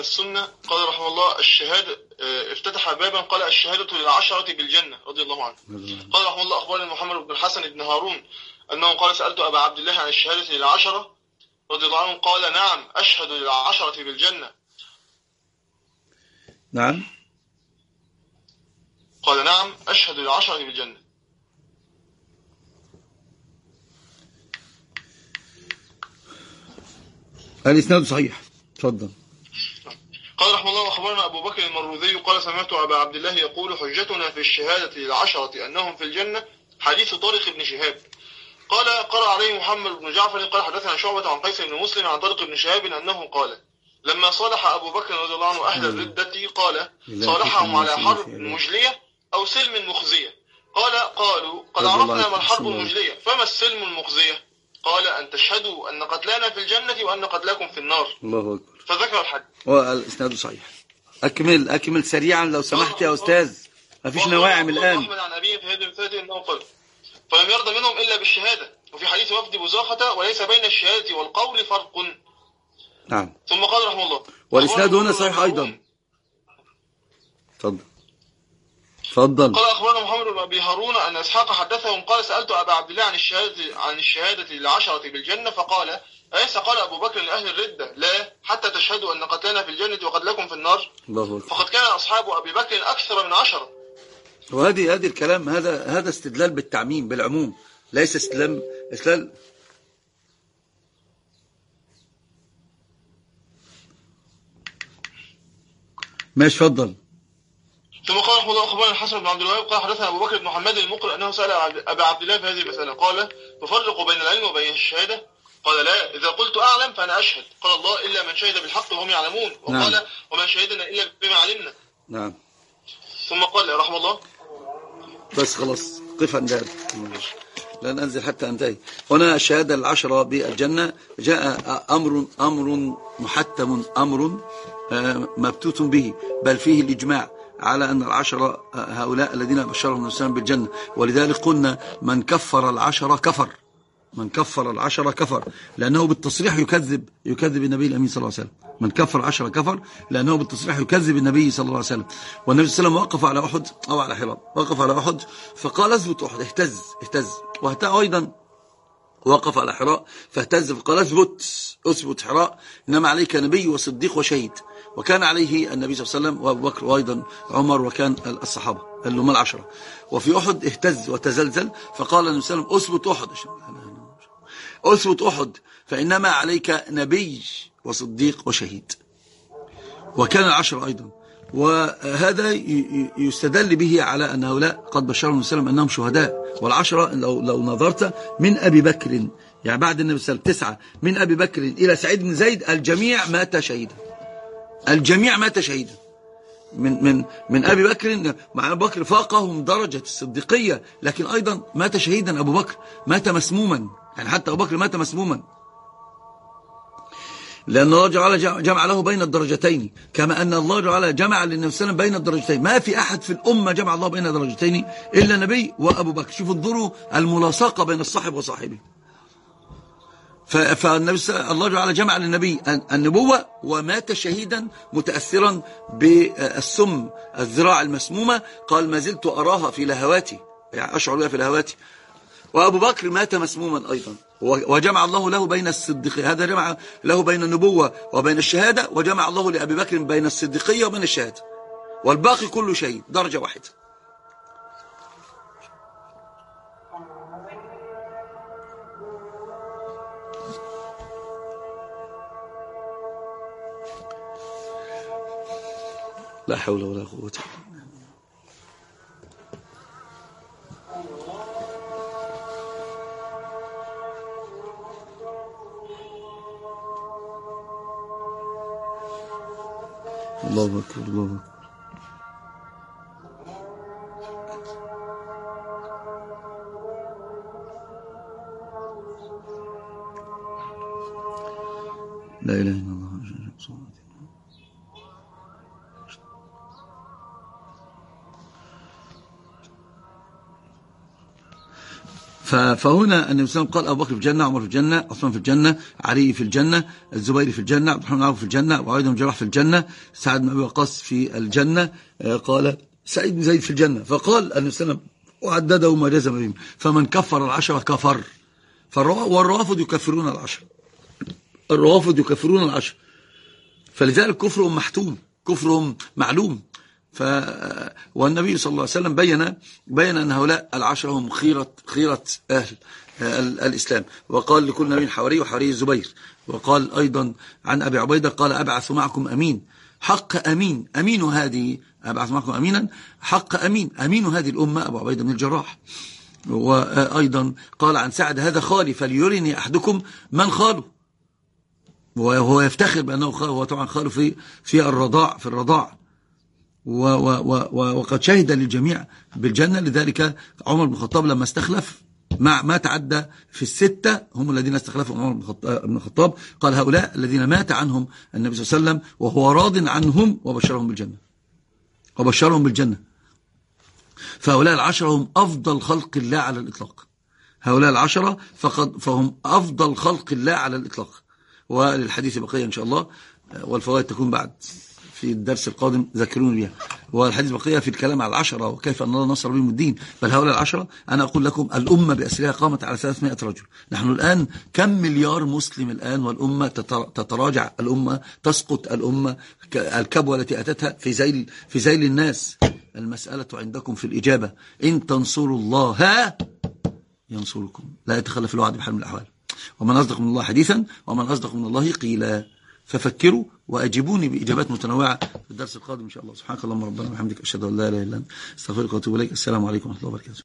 السنة قال رحمه الله الشهادة، افتتح بابا قال الشهادة للعشرة بالجنة رضي الله عنه. قال رحمه الله أخبرنا محمد بن الحسن بن هارون أنه قال سألت أبا عبد الله عن الشهادة للعشرة رضي الله عنه قال نعم أشهد للعشرة بالجنة. نعم قال نعم أشهد للعشرة بالجنة. الإسناد صحيح. تفضل. قال رحمه الله أخبرنا أبو بكر المروذي قال سمعت أبا عبد الله يقول حجتنا في الشهادة للعشرة أنهم في الجنة حديث طارق بن شهاب. قال قرأ عليه محمد بن جعفر قال حدثنا شعبة عن قيس بن مسلم عن طارق بن شهاب أنه قال لما صالح أبو بكر رضي الله عنه أهل الردة قال صالحهم على حرب مجلية أو سلم مخزية. قالوا قد عرفنا ما الحرب المجلية فما السلم المخزية؟ قال أن تشهدوا أن قتلانا في الجنة وأن قتلاكم في النار. الله أكبر. فذكر الحديث والإسناد صحيح. أكمل سريعا لو سمحت يا أستاذ. ما فيش نواعم الآن. أحمد عن أبيه في هذه الرسالة أنه قال فلم يرضى منهم إلا بالشهادة. وفي حديث وفد بزاخة وليس بين الشهادة والقول فرق. نعم. ثم قال رحمه الله والإسناد هنا صحيح أيضا. تفضل. قال أخبرنا محمد بن أبي هارون أن إسحاق حدثهم قال سألت أبا عبد الله عن الشهادة للعشرة بالجنة فقال أليس قال أبو بكر لأهل الردة لا حتى تشهدوا أن قتلنا في الجنة وقد لكم في النار. فقد كان أصحاب أبي بكر أكثر من 10. وهذه الكلام هذا استدلال بالتعميم بالعموم ليس استدلال ماشي. فضل. ثم قال رحمه الله أخبرنا الحسن بن عبد الوهاب قال حدثنا أبو بكر بن محمد المقرئ أنه سأل أبا عبد الله في هذه المسألة قال تفرق بين العلم وبين الشهادة؟ قال لا إذا قلت أعلم فأنا أشهد. قال الله إلا من شهد بالحق وهم يعلمون. وقال نعم. وما شهدنا إلا بما علمنا. نعم. ثم قال رحمه الله بس خلاص قف عند هذا لن أنزل حتى أنتهي. هنا الشهادة العشرة بالجنة جاء أمر محتم أمر مبتوت به بل فيه الإجماع على أن العشرة هؤلاء الذين بشرهم الإسلام بالجنة. ولذلك قلنا من كفر العشرة كفر لأنه بالتصريح يكذب النبي الأمين صلى الله عليه وسلم. من كفر العشرة كفر لأنه بالتصريح يكذب النبي صلى الله عليه وسلم. والنبي صلى الله عليه وسلم وقف على أحد أو على حراء وقف على أحد فقال اثبت أحد اهتز وهتا أيضا وقف على حراء فاهتز فقال اثبت حراء إنما عليك نبي وصديق وشهيد. وكان عليه النبي صلى الله عليه وسلم وأبو بكر وأيضا عمر وكان الصحابة اللي هم العشرة. وفي أحد اهتز وتزلزل فقال النبي صلى الله عليه وسلم اثبت أحد فإنما عليك نبي وصديق وشهيد. وكان العشرة أيضا. وهذا يستدل به على أن هؤلاء قد بشرهم النبي صلى الله عليه وسلم أنهم شهداء. والعشرة لو نظرت من أبي بكر يعني بعد النبي صلى الله عليه وسلم 9 من أبي بكر إلى سعيد بن زيد الجميع مات شهيدا. من أبي بكر مع أبو بكر فاقهم درجة الصديقية لكن أيضا مات شهيدا. أبو بكر مات مسموما يعني حتى أبو بكر مات مسموما لأن الله تعالى جمع له بين الدرجتين كما أن الله تعالى جمع للنبي صلى الله عليه وسلم بين الدرجتين. ما في أحد في الأمة جمع الله بين الدرجتين إلا النبي وأبو بكر. شوفوا انظروا الملاصقة بين الصاحب وصاحبه. فالنبي الله تعالى جمع للنبي النبوة ومات شهيدا متأثرا بالسم الذراع المسمومة. قال ما زلت أراها في لهواتي يعني أشعر بها في لهواتي. وأبو بكر مات مسموما أيضا وجمع الله له بين الصديقية. هذا جمع له بين النبوة وبين الشهادة وجمع الله لأبي بكر بين الصديقية وبين الشهادة والباقي كله شهيد درجة واحدة. لا حول ولا قوة الله أكبر الله أكبر. لا إله إلا الله. فهنا النبي صلى الله عليه وسلم قال أبو بكر في الجنة، عمر في الجنة، عثمان في الجنة، علي في الجنة، الزبير في الجنة، عبد الرحمن بن عوف في الجنة، أبو عبيدة بن جراح في الجنة، سعد بن أبي وقاص في الجنة، قال سعيد بن زيد في الجنة. فقال النبي صلى الله عليه وسلم وعدده وما جزم بهم، فمن كفر العشرة كفر. والروافض يكفرون العشرة، الروافض يكفرون العشرة، فلذلك كفرهم محتوم، كفرهم معلوم. والنبي صلى الله عليه وسلم بين أن هؤلاء العشرة هم خيرة أهل الإسلام، وقال لكل نبي حواري وحواري الزبير. وقال أيضا عن أبي عبيدة قال أبعث معكم أمين حق أمين، أمين هذه أبعث معكم أمينا حق أمين، أمين هذه الأمة أبو عبيدة بن الجراح. وأيضا قال عن سعد هذا خالي فليرني أحدكم من خاله، وهو يفتخر بأنه خاله، هو طبعا خاله في الرضاع وقد شهد للجميع بالجنة. لذلك عمر بن الخطاب لما استخلف ما تعدى في الستة هم الذين استخلفوا عمر بن الخطاب، قال هؤلاء الذين مات عنهم النبي صلى الله عليه وسلم وهو راض عنهم وبشرهم بالجنة. فهؤلاء العشرة هم أفضل خلق الله على الإطلاق، هؤلاء العشرة فهم أفضل خلق الله على الإطلاق. وللحديث بقية إن شاء الله، والفوائد تكون بعد في الدرس القادم، ذكروني بها. والحديث بقية في الكلام على العشرة وكيف أن الله نصر بهم الدين. بل هؤلاء العشرة أنا أقول لكم الأمة بأسرها قامت على 300 رجل. نحن الآن كم مليار مسلم الآن، والأمة تتراجع، الأمة تسقط، الأمة الكبوة التي أتتها في ذيل الناس. المسألة عندكم في الإجابة، إن تنصروا الله ينصركم، لا يتخلف الوعد بحال من الأحوال. ومن أصدق من الله حديثا ومن أصدق من الله قيلا. ففكروا وأجيبوني بإجابات متنوعة في الدرس القادم إن شاء الله. سبحانك اللهم ربنا وبحمدك، أشهد أن لا إله إلا أنت، أستغفرك وأتوب إليك. السلام عليكم ورحمة الله وبركاته.